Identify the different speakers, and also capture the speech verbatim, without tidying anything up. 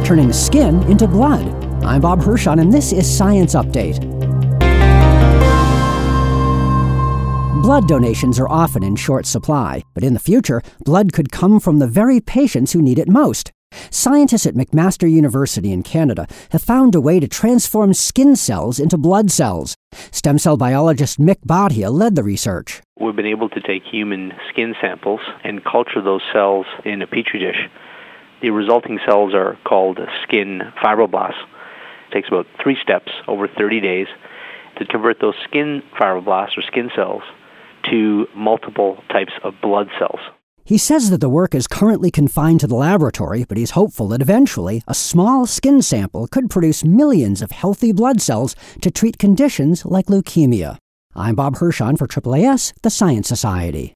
Speaker 1: turning skin into blood. I'm Bob Hirschon, and this is Science Update. Blood donations are often in short supply, but in the future, blood could come from the very patients who need it most. Scientists at McMaster University in Canada have found a way to transform skin cells into blood cells. Stem cell biologist Mick Bhatia led the research.
Speaker 2: We've been able to take human skin samples and culture those cells in a petri dish. The resulting cells are called skin fibroblasts. It takes about three steps over thirty days to convert those skin fibroblasts or skin cells to multiple types of blood cells.
Speaker 1: He says that the work is currently confined to the laboratory, but he's hopeful that eventually a small skin sample could produce millions of healthy blood cells to treat conditions like leukemia. I'm Bob Hirschon for A A A S, the Science Society.